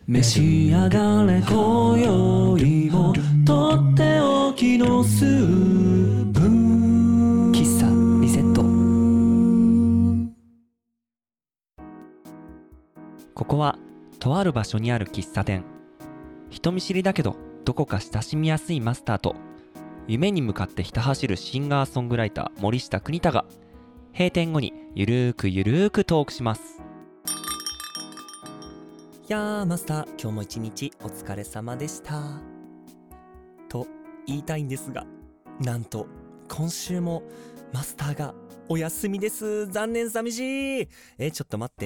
召し上がれ今宵もとっておきのスープ喫茶リセット。 ここはとある場所にある喫茶店。人見知りだけどどこか親しみやすいマスターと夢に向かってひた走るシンガーソングライター森下邦太が閉店後にゆるーくトークします。 いやーマスター、今日も一日お疲れ様でしたと言いたいんですが、なんと今週もマスターがお休みです。残念、寂しい。ちょっと待って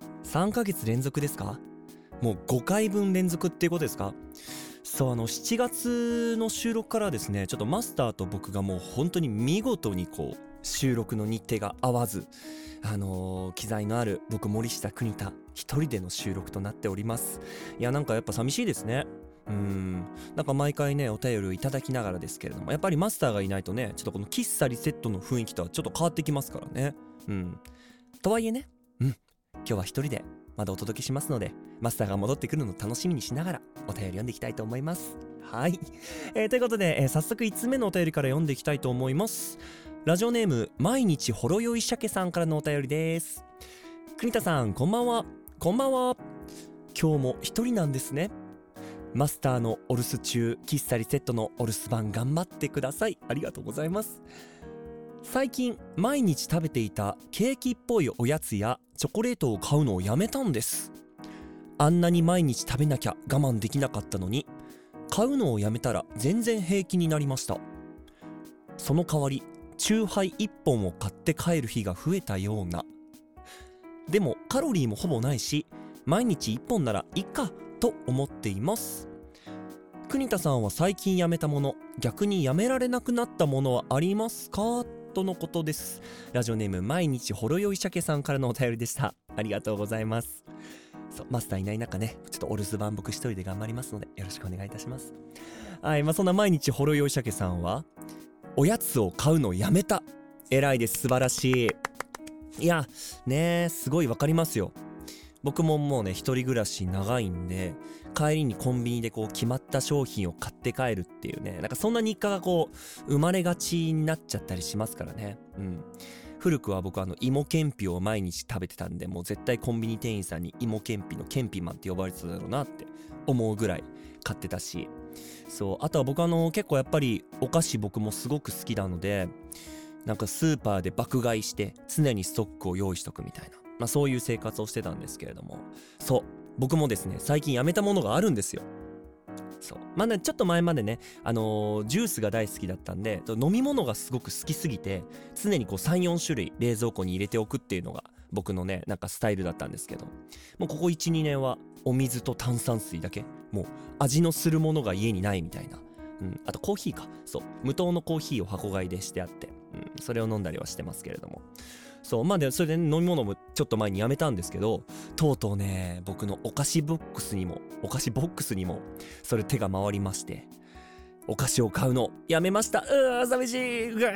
、3ヶ月連続ですか？もう5回分連続っていうことですか？そう、7月の収録からですね、ちょっとマスターと僕がもう本当に見事に収録の日程が合わず、機材のある僕森下邦太一人での収録となっております。いや、なんかやっぱ寂しいですね。なんか毎回ねお便りをいただきながらですけれども、やっぱりマスターがいないとね、ちょっとこの喫茶リセットの雰囲気とはちょっと変わってきますからね。とはいえね、今日は一人でまだお届けしますので、マスターが戻ってくるのを楽しみにしながらお便り読んでいきたいと思います。はい、ということで、早速5つ目のお便りから読んでいきたいと思います。ラジオネーム毎日ほろ酔い鮭さんからのお便りです。国田さん、こんばんは。こんばんは。今日も一人なんですね。マスターのお留守中、喫茶リセットのお留守番頑張ってください。ありがとうございます。最近毎日食べていたケーキっぽいおやつやチョコレートを買うのをやめたんです。あんなに毎日食べなきゃ我慢できなかったのに、買うのをやめたら全然平気になりました。その代わりチューハイ1本を買って帰る日が増えたような。でもカロリーもほぼないし、毎日1本ならいっかと思っています。国田さんは最近やめたもの、逆にやめられなくなったものはありますか、とのことです。ラジオネーム毎日ほろ酔い鮭さんからのお便りでした。ありがとうございます。そう、マスターいない中ね、ちょっとお留守番僕一人で頑張りますのでよろしくお願いいたします。はい、そんな毎日ほろ酔い鮭さんはおやつを買うのをやめた。偉いです、素晴らしい。いやね、すごいわかりますよ。僕ももうね一人暮らし長いんで、帰りにコンビニで決まった商品を買って帰るっていうね、なんかそんな日課が生まれがちになっちゃったりしますからね。古くは僕芋けんぴを毎日食べてたんで、もう絶対コンビニ店員さんに芋けんぴのけんぴマンって呼ばれてただろうなって思うぐらい買ってたし、そう、あとは僕結構やっぱりお菓子僕もすごく好きなので、なんかスーパーで爆買いして常にストックを用意しとくみたいな、そういう生活をしてたんですけれども、そう僕もですね最近やめたものがあるんですよ。そうね、ちょっと前までねジュースが大好きだったんで、飲み物がすごく好きすぎて常に3、4種類冷蔵庫に入れておくっていうのが僕のねなんかスタイルだったんですけど、もうここ 1,2 年はお水と炭酸水だけ、もう味のするものが家にないみたいな。あとコーヒーか、そう無糖のコーヒーを箱買いでしてあって、それを飲んだりはしてますけれども、そうでそれで、ね、飲み物もちょっと前にやめたんですけど、とうとうね僕のお菓子ボックスにもそれ手が回りまして、お菓子を買うのやめました。寂しい。い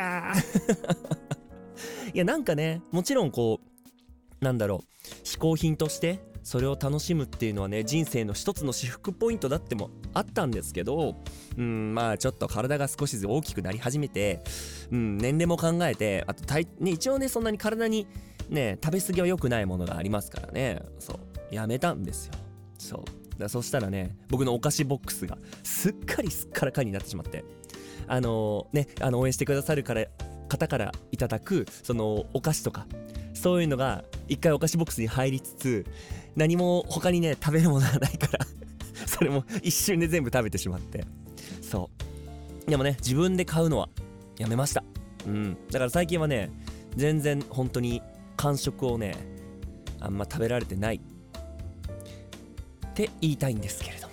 やなんかね、もちろんなんだろう、嗜好品としてそれを楽しむっていうのはね、人生の一つの至福ポイントだってもあったんですけど、ちょっと体が少しずつ大きくなり始めて、年齢も考えて、あと一応ねそんなに体にね食べ過ぎは良くないものがありますからね、そうやめたんですよ。そしたらね、僕のお菓子ボックスがすっからかんになってしまって、応援してくださる方からいただくそのお菓子とかそういうのが一回お菓子ボックスに入りつつ、何も他にね食べるものがないからそれも一瞬で全部食べてしまって、でもね自分で買うのはやめました。だから最近はね全然本当に間食をねあんま食べられてないって言いたいんですけれど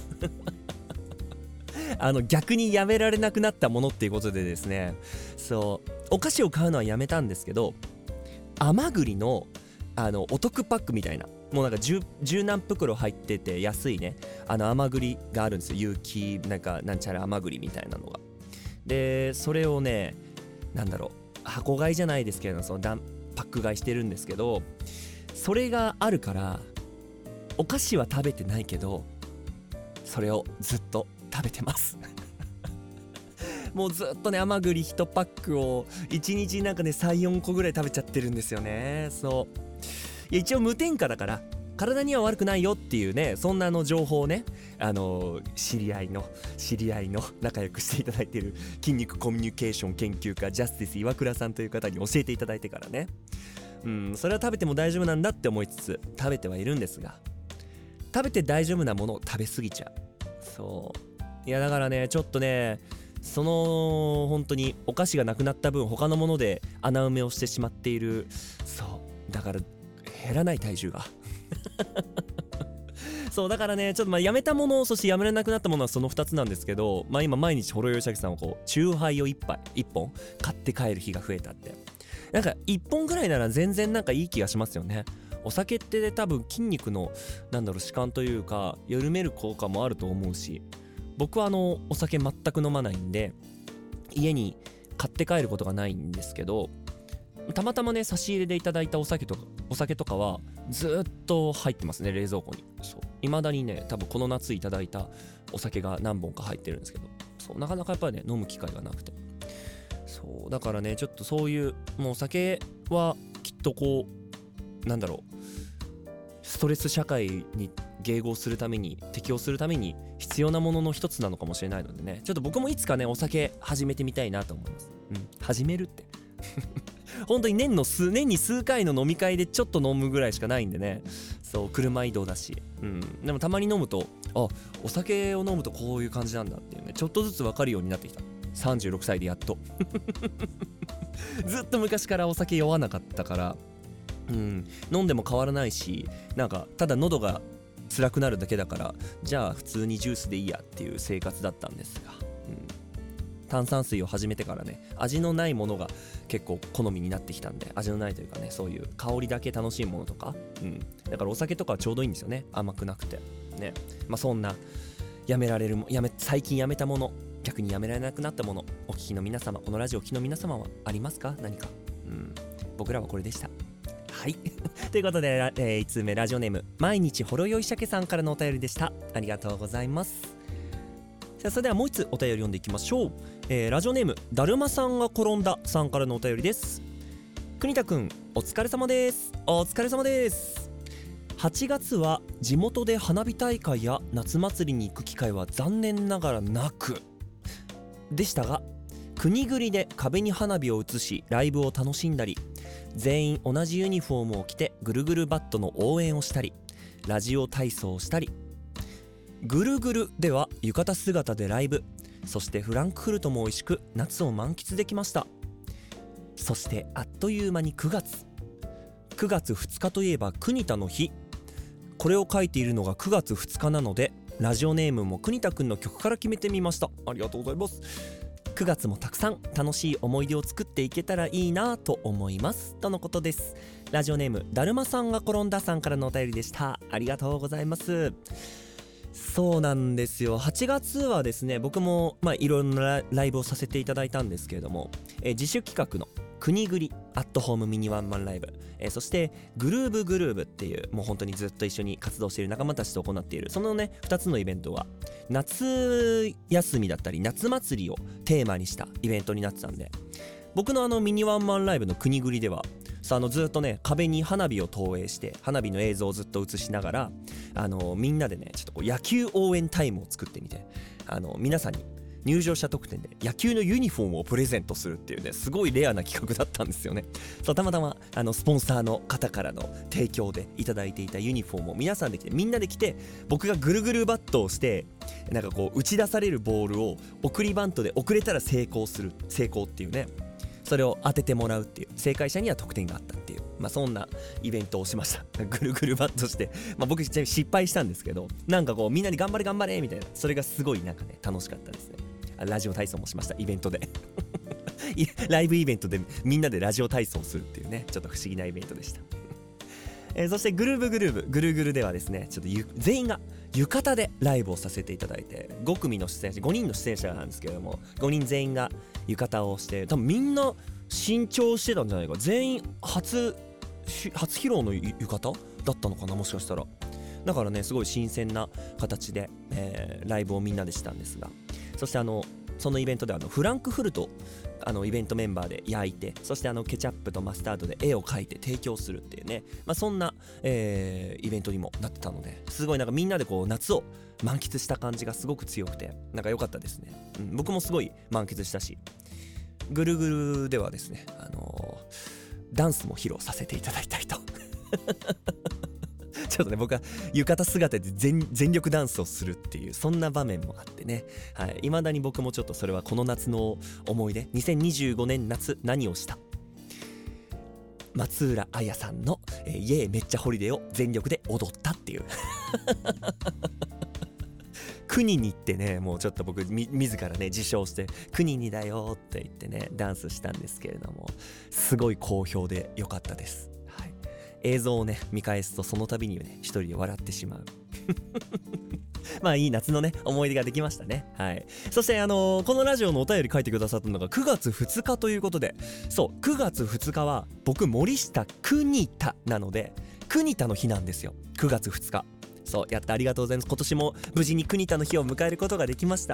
も逆にやめられなくなったものっていうことでですね、お菓子を買うのはやめたんですけど、甘栗のお得パックみたいな、もうなんか十何袋入ってて安いね甘栗があるんですよ。有機なんちゃら甘栗みたいなのが。でそれをね箱買いじゃないですけどパック買いしてるんですけど、それがあるからお菓子は食べてないけどそれをずっと食べてますもうずっとね甘栗1パックを1日なんかね 3,4 個ぐらい食べちゃってるんですよね。そういや一応無添加だから体には悪くないよっていうね、そんな情報をね知り合いの仲良くしていただいている筋肉コミュニケーション研究家ジャスティス岩倉さんという方に教えていただいてからね、それは食べても大丈夫なんだって思いつつ食べてはいるんですが、食べて大丈夫なものを食べ過ぎちゃう。そういやだからねちょっとね本当にお菓子がなくなった分他のもので穴埋めをしてしまっている。そうだから減らない体重がそうだからねちょっとやめたもの、そしてやめられなくなったものはその2つなんですけど、今毎日ほろよいしゃけさんをチューハイを1本買って帰る日が増えたって、なんか1本ぐらいなら全然なんかいい気がしますよね。お酒って多分筋肉の弛緩というか緩める効果もあると思うし、僕はお酒全く飲まないんで家に買って帰ることがないんですけど、たまたまね差し入れでいただいたお酒とかはずっと入ってますね、冷蔵庫に。そう未だにね多分この夏いただいたお酒が何本か入ってるんですけど、そうなかなかやっぱりね飲む機会がなくて、そうだからねちょっとそういうもうお酒はきっとストレス社会に迎合するために適応するために必要なものの一つなのかもしれないのでね、ちょっと僕もいつかねお酒始めてみたいなと思います。始めるって本当に年に数回の飲み会でちょっと飲むぐらいしかないんでね。そう車移動だし、でもたまに飲むとお酒を飲むとこういう感じなんだっていうねちょっとずつ分かるようになってきた。36歳でやっとずっと昔からお酒酔わなかったから飲んでも変わらないし、なんかただ喉が辛くなるだけだからじゃあ普通にジュースでいいやっていう生活だったんですが、炭酸水を始めてからね味のないものが結構好みになってきたんで、味のないというかねそういう香りだけ楽しいものとか、だからお酒とかはちょうどいいんですよね、甘くなくてね。そんな最近やめたもの、逆にやめられなくなったもの、お聞きの皆様、このラジオをお聞きの皆様はありますか？何か。僕らはこれでした。はいということで、1通目ラジオネーム毎日ほろよいしゃけさんからのお便りでした。ありがとうございます。さあそれではもう1つお便り読んでいきましょう。ラジオネームだるまさんが転んださんからのお便りです。国田くんお疲れ様です。お疲れ様です。8月は地元で花火大会や夏祭りに行く機会は残念ながらなくでしたが、国ぐりで壁に花火を映しライブを楽しんだり、全員同じユニフォームを着てぐるぐるバットの応援をしたり、ラジオ体操をしたり、ぐるぐるでは浴衣姿でライブ、そしてフランクフルトも美味しく夏を満喫できました。そしてあっという間に9月2日といえば国田の日。これを書いているのが9月2日なのでラジオネームも国田くんの曲から決めてみました。ありがとうございます。9月もたくさん楽しい思い出を作っていけたらいいなと思いますとのことです。ラジオネームだるまさんが転んださんからのお便りでした。ありがとうございます。そうなんですよ。8月はですね僕もいろんなライブをさせていただいたんですけれども、自主企画の国ぐりアットホームミニワンマンライブ、そしてグルーブっていうもう本当にずっと一緒に活動している仲間たちと行っているそのね2つのイベントは夏休みだったり夏祭りをテーマにしたイベントになってたんで、僕のミニワンマンライブの国ぐりではずっとね壁に花火を投影して花火の映像をずっと映しながらみんなでねちょっと野球応援タイムを作ってみて皆さんに入場者特典で野球のユニフォームをプレゼントするっていうねすごいレアな企画だったんですよね。たまたまスポンサーの方からの提供でいただいていたユニフォームをみんなで着て僕がぐるぐるバットをして打ち出されるボールを送りバントで送れたら成功っていうね、それを当ててもらうっていう、正解者には得点があったっていう、そんなイベントをしました。ぐるぐるバットして、僕失敗したんですけどみんなに頑張れみたいな、それがすごい楽しかったですね。ラジオ体操もしました、イベントでライブイベントでみんなでラジオ体操するっていうねちょっと不思議なイベントでしたそしてグルーブではですねちょっと全員が浴衣でライブをさせていただいて、5人の出演者なんですけれども5人全員が浴衣をして、多分みんな新調してたんじゃないか、全員初披露の浴衣だったのかな、もしかしたらだからねすごい新鮮な形で、ライブをみんなでしたんですが、そしてそのイベントでフランクフルトイベントメンバーで焼いて、そしてケチャップとマスタードで絵を描いて提供するっていうね、そんな、イベントにもなってたので、すごいなんかみんなでこう夏を満喫した感じがすごく強くて、なんか良かったですね。僕もすごい満喫したし、ぐるぐるではですね、ダンスも披露させていただいたりとちょっとね僕は浴衣姿で全力ダンスをするっていうそんな場面もあってね、はい、未だに僕もちょっとそれはこの夏の思い出、2025年夏何をした松浦綾さんの、イエーめっちゃホリデーを全力で踊ったっていう国に行ってね、もうちょっと僕自らね自称して国にだよって言ってねダンスしたんですけれども、すごい好評で良かったです。映像をね見返すとその度にね一人で笑ってしまういい夏のね思い出ができましたね。はい。そしてこのラジオのお便り書いてくださったのが9月2日ということで、そう9月2日は僕森下邦田なので邦田の日なんですよ。9月2日、そうやったありがとうございます。今年も無事に邦田の日を迎えることができました。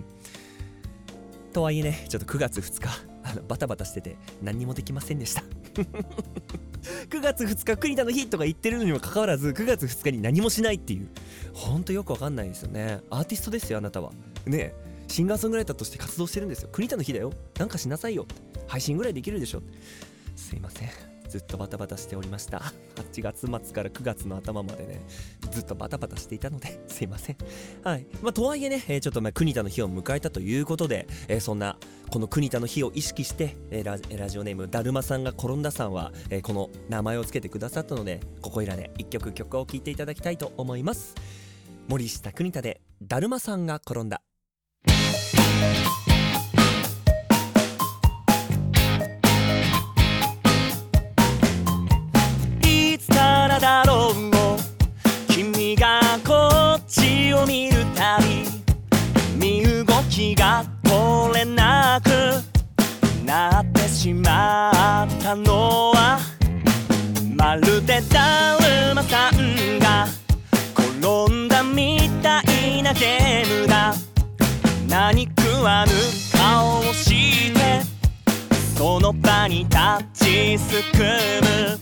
とはいえね、ちょっと9月2日バタバタしてて何にもできませんでした9月2日国田の日とか言ってるのにもかかわらず9月2日に何もしないっていう、ほんとよくわかんないですよね。アーティストですよあなたはね、シンガーソングライターとして活動してるんですよ。国田の日だよ、なんかしなさいよ、配信ぐらいできるでしょ。すいません、ずっとバタバタしておりました。8月末から9月の頭までねずっとバタバタしていたのですいません。はい。とはいえね、ちょっと国田の日を迎えたということで、そんなこの国田の日を意識して、ラジオネームだるまさんが転んださんは、この名前をつけてくださったので、ここいらで一曲曲を聴いていただきたいと思います。森下邦田でだるまさんが転んだ。いつからだろう君がこっちを見るたび身動きが取れなくなってしまったのは、まるでだるまさんが転んだみたいなゲームだ。何食わぬ顔をしてその場に立ちすくむ。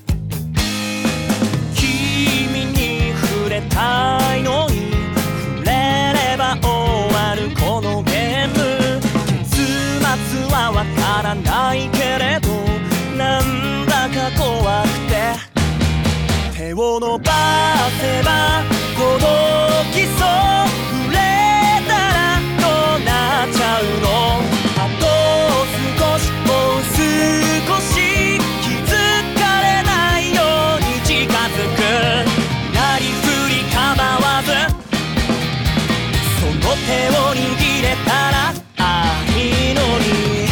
君に触れたいのに触れれば終わるこのゲーム。結末はわからないけれどなんだか怖くて手を伸ばせば届きそう。触れたらどうなっちゃうの。あと少しもう少し気づかれないように近づく。なりふり構わずその手を握れたらいいのに。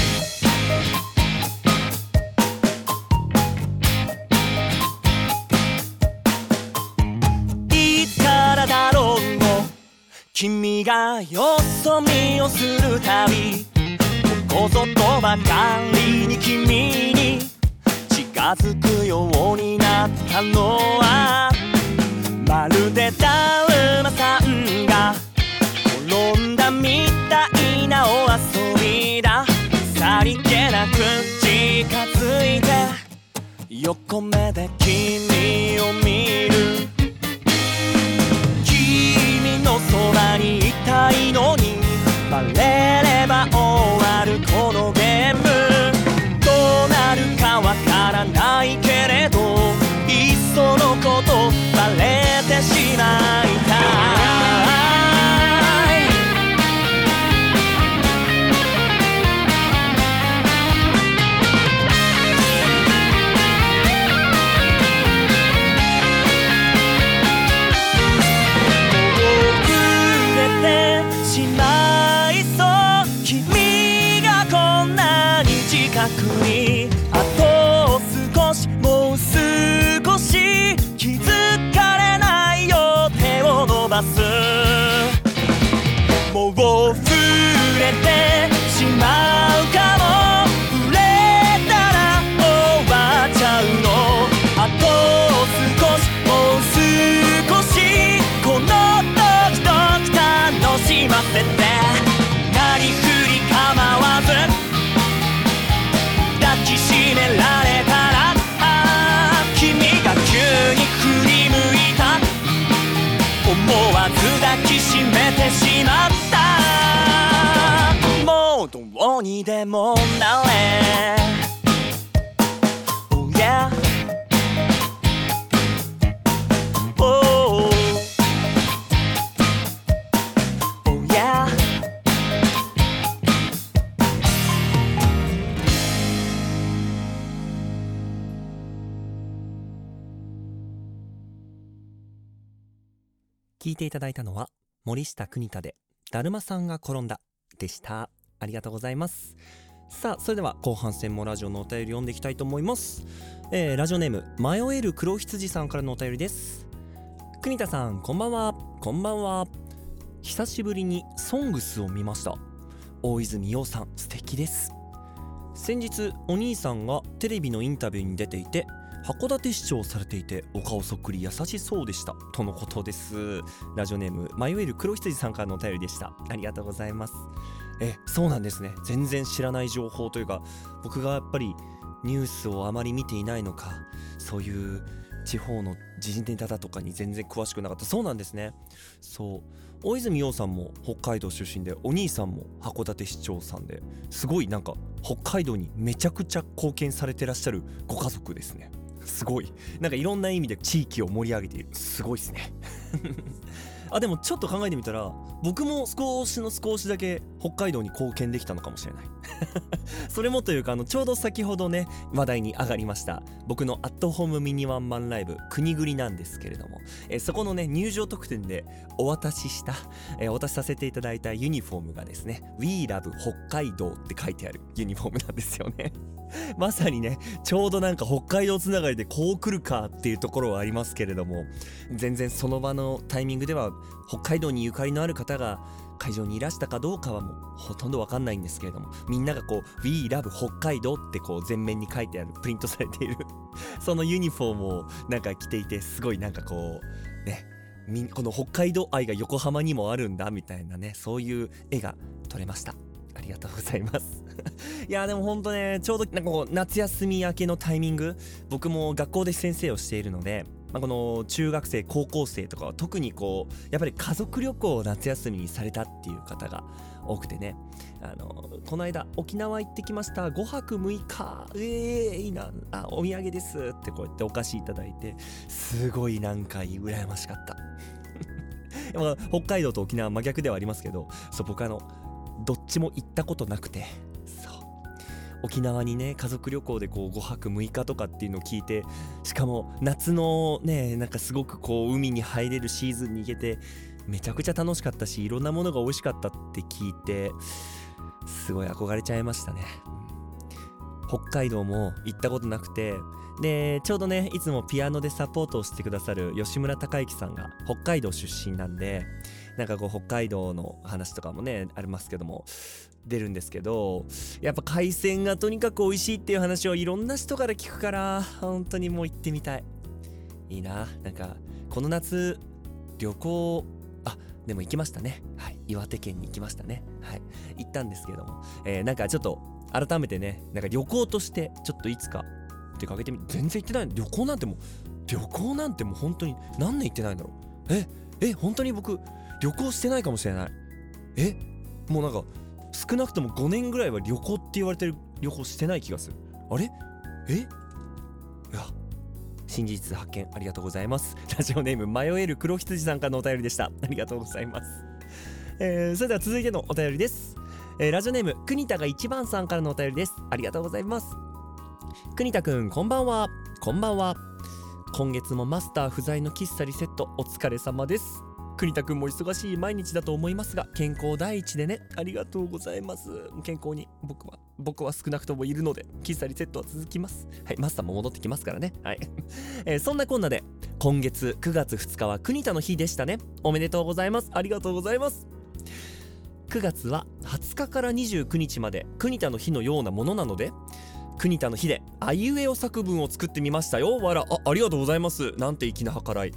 いつからだろう君がよそ見をするたびここぞとばかりに君に近づくようになったのは、まるでだるまさんが転んだみたいなお遊びだ。さりげなく近づいて横目で君を見る。君のそばにいたいのにバレれば終わるこのゲーム。どうなるかわからないけれどいっそのことバレてしまいたい。あと少しもう少し気づかれないよ手を伸ばす。もう触れてしまうかも。触れたら終わっちゃうの。あと少しもう少し思わず抱きしめてしまった。もうどうにでもなれ、oh yeah oh oh yeah。聞いていただいたのは森下邦太でだるまさんが転んだでした。ありがとうございます。さあそれでは後半戦もラジオのお便り読んでいきたいと思います。ラジオネーム迷える黒羊さんからのお便りです。邦太さんこんばんは。こんばんは。久しぶりにソングスを見ました。大泉洋さん素敵です。先日お兄さんがテレビのインタビューに出ていて函館市長をされていてお顔そっくり優しそうでしたとのことです。ラジオネーム迷える黒羊さんからのお便りでした。ありがとうございます。そうなんですね。全然知らない情報というか、僕がやっぱりニュースをあまり見ていないのか、そういう地方の時事ネタだとかに全然詳しくなかった。そうなんですね。そう大泉洋さんも北海道出身で、お兄さんも函館市長さんで、すごいなんか北海道にめちゃくちゃ貢献されてらっしゃるご家族ですね。すごいなんかいろんな意味で地域を盛り上げている。すごいですねでもちょっと考えてみたら、僕も少しだけ北海道に貢献できたのかもしれないそれもというか、ちょうど先ほどね話題に上がりました僕のアットホームミニワンマンライブ国栗なんですけれども、そこのね入場特典でお渡しさせていただいたユニフォームがですね We Love 北海道って書いてあるユニフォームなんですよねまさにねちょうどなんか北海道つながりでこう来るかっていうところはありますけれども、全然その場のタイミングでは北海道にゆかりのある方が会場にいらしたかどうかはもうほとんどわかんないんですけれども、みんながこう We Love 北海道ってこう前面に書いてあるプリントされているそのユニフォームをなんか着ていて、すごいなんかこうねこの北海道愛が横浜にもあるんだみたいなね、そういう絵が撮れました。ありがとうございますいやでもほんとね、ちょうどなんかこう夏休み明けのタイミング、僕も学校で先生をしているので、この中学生高校生とかは特にこうやっぱり家族旅行を夏休みにされたっていう方が多くてね、この間沖縄行ってきました、5泊6日いいな、お土産ですってこうやってお菓子いただいて、すごいなんか羨ましかった北海道と沖縄真逆ではありますけど、そう僕どっちも行ったことなくて、そう沖縄にね家族旅行でこう5泊6日とかっていうのを聞いて、しかも夏のねなんかすごくこう海に入れるシーズンに行けてめちゃくちゃ楽しかったし、いろんなものが美味しかったって聞いてすごい憧れちゃいましたね。北海道も行ったことなくて、でちょうどねいつもピアノでサポートをしてくださる吉村隆之さんが北海道出身なんで、なんかこう北海道の話とかもねありますけども出るんですけど、やっぱ海鮮がとにかく美味しいっていう話をいろんな人から聞くから、本当にもう行ってみたい。いいな。なんかこの夏旅行でも行きましたね。はい、岩手県に行きましたね。はい、行ったんですけども、なんかちょっと改めてね、なんか旅行としてちょっといつか出かけてみて、全然行ってない。旅行なんてもう本当に何年行ってないんだろう。本当に僕旅行してないかもしれない。もうなんか少なくとも5年ぐらいは旅行って言われてる旅行してない気がする。あれ？いや、新事実発見ありがとうございます。ラジオネーム迷える黒羊さんからのお便りでした。ありがとうございます。それでは続いてのお便りです。ラジオネーム国田が一番さんからのお便りです。ありがとうございます。国田くんこんばんは。こんばんは。今月もマスター不在の喫茶リセットお疲れ様です。国田くんも忙しい毎日だと思いますが、健康第一でね。ありがとうございます。健康に僕は少なくともいるので喫茶リセットは続きます。はい、マスターも戻ってきますからね。はいそんなこんなで今月9月2日は国田の日でしたね。おめでとうございます。ありがとうございます。9月は20日から29日まで国田の日のようなものなので、国田の日であいうえお作文を作ってみましたよ。ありがとうございます。なんて粋な計らい。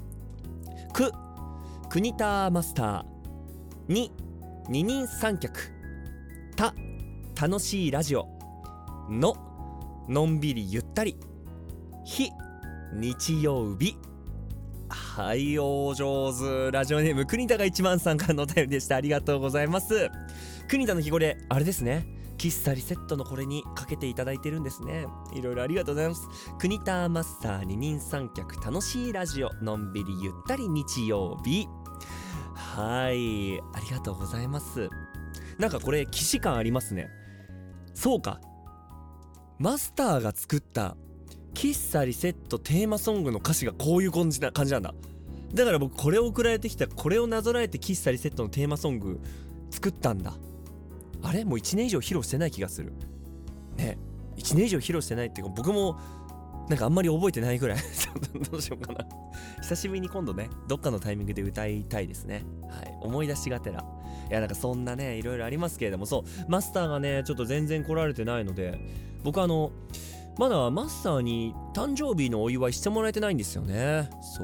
国田マスター。二人三脚。楽しいラジオ。のんびりゆったり。日曜日。 はい、お上手。ラジオネーム国田が一番さんからのお便りでした。ありがとうございます。国田の日頃であれですね、喫茶リセットのこれにかけていただいてるんですね。いろいろありがとうございます。国田マスター二人三脚楽しいラジオ、のんびりゆったり日曜日。はい、ありがとうございます。なんかこれ既視感ありますね。そうか、マスターが作った喫茶リセットテーマソングの歌詞がこういう感じなんだ。だから僕これを送られてきた、これをなぞらえて喫茶リセットのテーマソング作ったんだ。あれもう1年以上披露してない気がするね。1年以上披露してないっていうか、僕もなんかあんまり覚えてないぐらいどうしようかな。久しぶりに今度ね、どっかのタイミングで歌いたいですね。はい、思い出しがてら。いや、なんかそんなね、いろいろありますけれども、そう、マスターがねちょっと全然来られてないので、僕まだマスターに誕生日のお祝いしてもらえてないんですよね。そう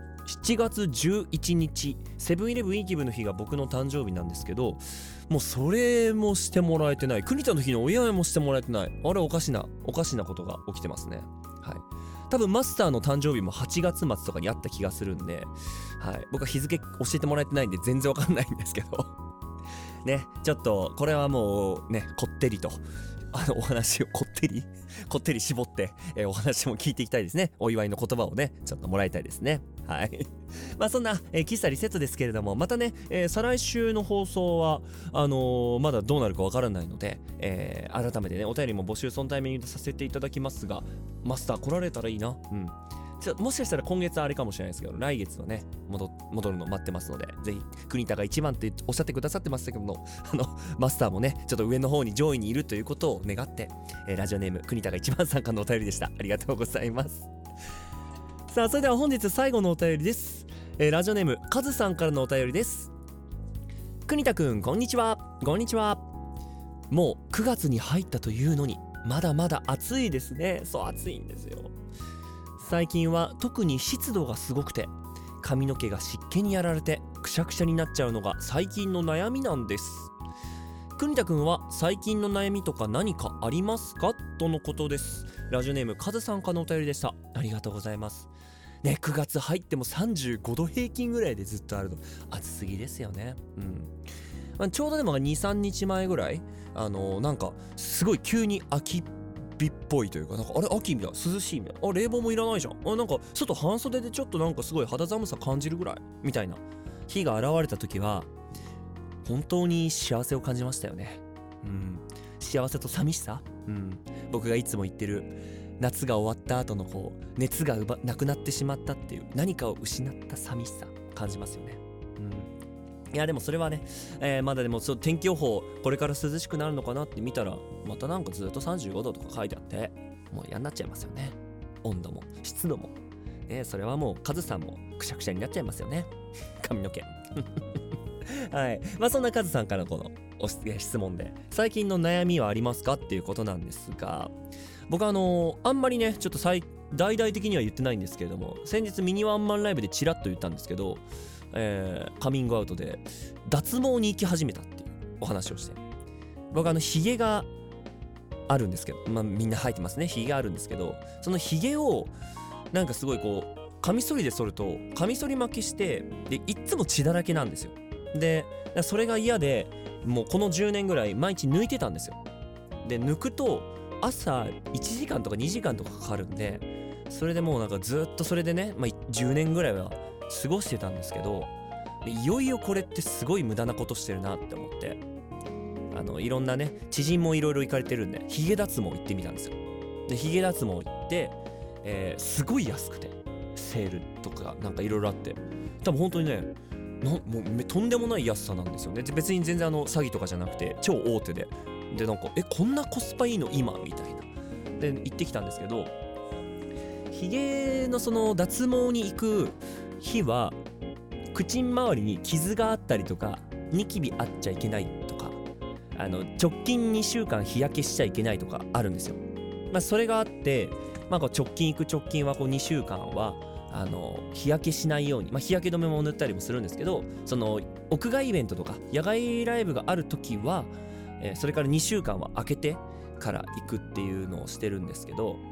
、7月11日セブンイレブンいい気分の日が僕の誕生日なんですけど、もうそれもしてもらえてない。国田の日のお祝いもしてもらえてない。あれおかしなことが起きてますね。はい、多分マスターの誕生日も8月末とかにあった気がするんで、はい、僕は日付教えてもらえてないんで全然わかんないんですけどね、ちょっとこれはもうね、こってりとお話をこってり絞って、お話も聞いていきたいですね。お祝いの言葉をねちょっともらいたいですね。はいまあそんな、喫茶リセットですけれども、またね、再来週の放送はまだどうなるかわからないので、改めてねお便りも募集そのタイミングでさせていただきますが、マスター来られたらいいな。もしかしたら今月はあれかもしれないですけど、来月はね戻るの待ってますので、ぜひ国田が一番っておっしゃってくださってましたけども、マスターもねちょっと上の方に上位にいるということを願って、ラジオネーム国田が一番さんからのお便りでした。ありがとうございます。さあ、それでは本日最後のお便りです。ラジオネームカズさんからのお便りです。国田くん、こんにちは。こんにちは。もう9月に入ったというのにまだまだ暑いですね。そう、暑いんですよ。最近は特に湿度がすごくて、髪の毛が湿気にやられてくしゃくしゃになっちゃうのが最近の悩みなんです。国田くんは最近の悩みとか何かありますか、とのことです。ラジオネームカズさんからのお便りでした。ありがとうございますね。9月入っても35度平均ぐらいでずっとあるの、暑すぎですよね。ちょうどでも 2,3 日前ぐらいなんかすごい急に秋っぽいというか、なんかあれ秋みたいな、涼しいみたいな、冷房もいらないじゃん、なんか外半袖でちょっとなんかすごい肌寒さ感じるぐらいみたいな日が現れた時は本当に幸せを感じましたよね。幸せと寂しさ、僕がいつも言ってる夏が終わった後のこう熱がなくなってしまったっていう何かを失った寂しさ感じますよね。いやでもそれはね、まだでも天気予報これから涼しくなるのかなって見たら、またなんかずっと35度とか書いてあって、もう嫌になっちゃいますよね。温度も湿度も、それはもうカズさんもくしゃくしゃになっちゃいますよね、髪の毛はい、まあそんなカズさんからのこの質問で、最近の悩みはありますかっていうことなんですが、僕あんまりねちょっと大々的には言ってないんですけれども、先日ミニワンマンライブでチラッと言ったんですけど、カミングアウトで脱毛に行き始めたっていうお話をして、僕ヒゲがあるんですけど、みんな生えてますね、ヒゲがあるんですけど、そのヒゲをなんかすごいこうカミソリで剃るとカミソリ巻きして、でいっつも血だらけなんですよ。でそれが嫌で、もうこの10年ぐらい毎日抜いてたんですよ。で抜くと朝1時間とか2時間とかかかるんで、それでもうなんかずっとそれでね、10年ぐらいは過ごしてたんですけど、いよいよこれってすごい無駄なことしてるなって思って、いろんなね知人もいろいろ行かれてるんでヒゲ脱毛行ってみたんですよ。でヒゲ脱毛行って、すごい安くて、セールとかなんかいろいろあって、多分本当にねもうとんでもない安さなんですよね。で別に全然詐欺とかじゃなくて超大手でなんかこんなコスパいいの今みたいなで行ってきたんですけど、ヒゲのその脱毛に行く日は口周りに傷があったりとかニキビあっちゃいけないとか、直近2週間日焼けしちゃいけないとかあるんですよ。それがあって、直近はこう2週間は日焼けしないように、日焼け止めも塗ったりもするんですけど、その屋外イベントとか野外ライブがある時は、それから2週間は空けてから行くっていうのをしてるんですけど、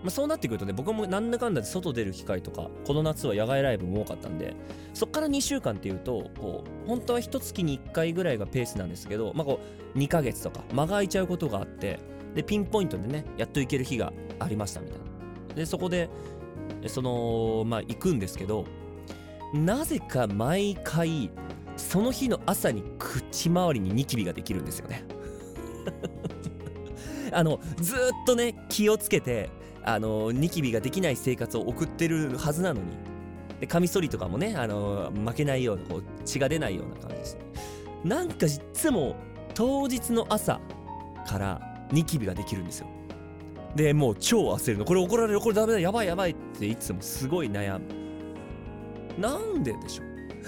そうなってくるとね、僕もなんだかんだで外出る機会とか、この夏は野外ライブも多かったんで、そっから2週間っていうとこう本当は1月に1回ぐらいがペースなんですけど、こう2ヶ月とか間が空いちゃうことがあって、でピンポイントでねやっと行ける日がありましたみたいな。でそこで行くんですけど、なぜか毎回その日の朝に口周りにニキビができるんですよねずーっとね気をつけてニキビができない生活を送ってるはずなのに、でカミソリとかもね負けないようなこう血が出ないような感じです。なんかいつも当日の朝からニキビができるんですよ。でもう超焦るの、これ怒られる、これダメだ、やばいやばいっていつもすごい悩む。なんででしょ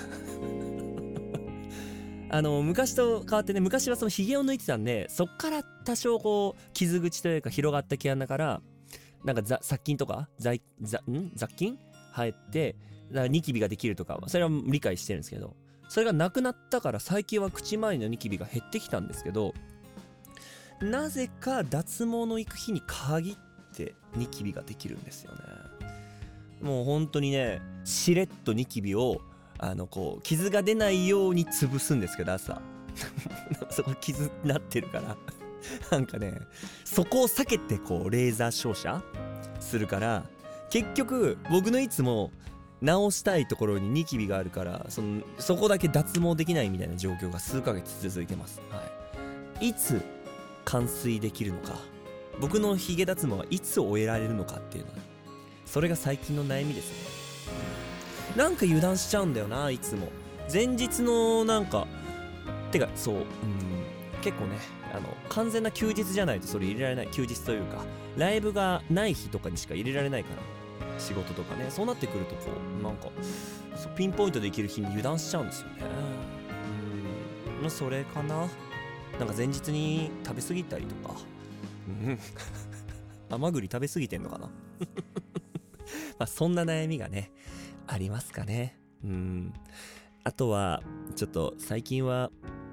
う昔と変わってね、昔はそのヒゲを抜いてたんで、そっから多少こう傷口というか広がった毛穴からなんか雑菌とか雑菌生えて、だからニキビができるとかそれは理解してるんですけど、それがなくなったから最近は口周りのニキビが減ってきたんですけど、なぜか脱毛の行く日に限ってニキビができるんですよね。もう本当にね、しれっとニキビをこう傷が出ないように潰すんですけど、朝そこ傷になってるからなんかね、そこを避けてこうレーザー照射するから、結局僕のいつも直したいところにニキビがあるから、そこだけ脱毛できないみたいな状況が数ヶ月続いてます。いつ完遂できるのか、僕のヒゲ脱毛はいつ終えられるのかっていうのは、それが最近の悩みですね。なんか油断しちゃうんだよな、いつも前日のなんかてか結構ね完全な休日じゃないとそれ入れられない。休日というかライブがない日とかにしか入れられないから、仕事とかね、そうなってくるとこうなんかピンポイントできる日に油断しちゃうんですよね。それかな。なんか前日に食べ過ぎたりとか甘栗食べ過ぎてんのかなそんな悩みがねありますかね。あとはちょっと最近は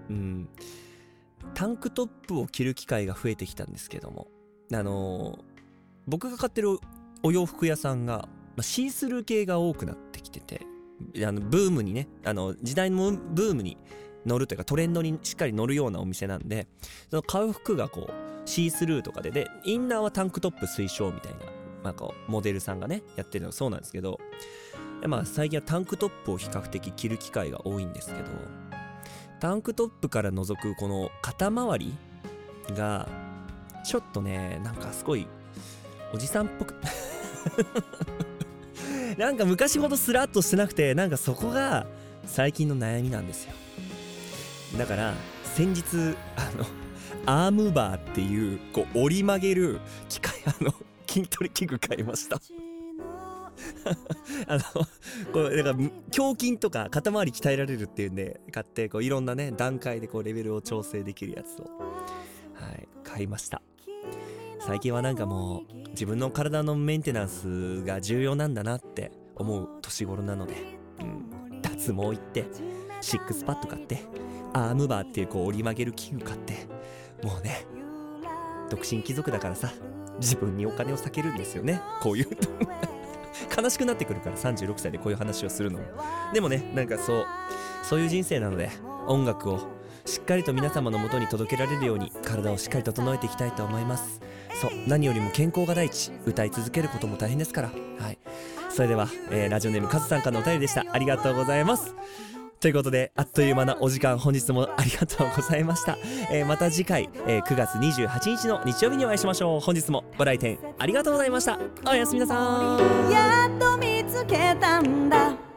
タンクトップを着る機会が増えてきたんですけども、僕が買ってるお洋服屋さんがシースルー系が多くなってきてて、ブームにね時代のブームに乗るというかトレンドにしっかり乗るようなお店なんで、その買う服がこうシースルーとかでインナーはタンクトップ推奨みたいな、モデルさんがねやってるのがそうなんですけど、最近はタンクトップを比較的着る機会が多いんですけど、タンクトップから覗くこの肩周りがちょっとねなんかすごいおじさんっぽくなんか昔ほどスラッとしてなくて、なんかそこが最近の悩みなんですよ。だから先日アームバーっていうこう折り曲げる機械筋トレ器具買いましたこれだから胸筋とか肩周り鍛えられるっていうんで買って、こういろんなね段階でこうレベルを調整できるやつを買いました。最近はなんかもう自分の体のメンテナンスが重要なんだなって思う年頃なので、脱毛行ってシックスパッド買ってアームバーっていうこう折り曲げる器具買って、もうね独身貴族だからさ、自分にお金を避けるんですよね、こういう悲しくなってくるから36歳でこういう話をするの。でもねなんかそういう人生なので、音楽をしっかりと皆様の元に届けられるように体をしっかり整えていきたいと思います。何よりも健康が第一。歌い続けることも大変ですから。それでは、ラジオネームカズさんからのお便りでした。ありがとうございます。ということであっという間なお時間、本日もありがとうございました。また次回、9月28日の日曜日にお会いしましょう。本日もご来店ありがとうございました。おやすみなさーい。 やっと見つけたんだ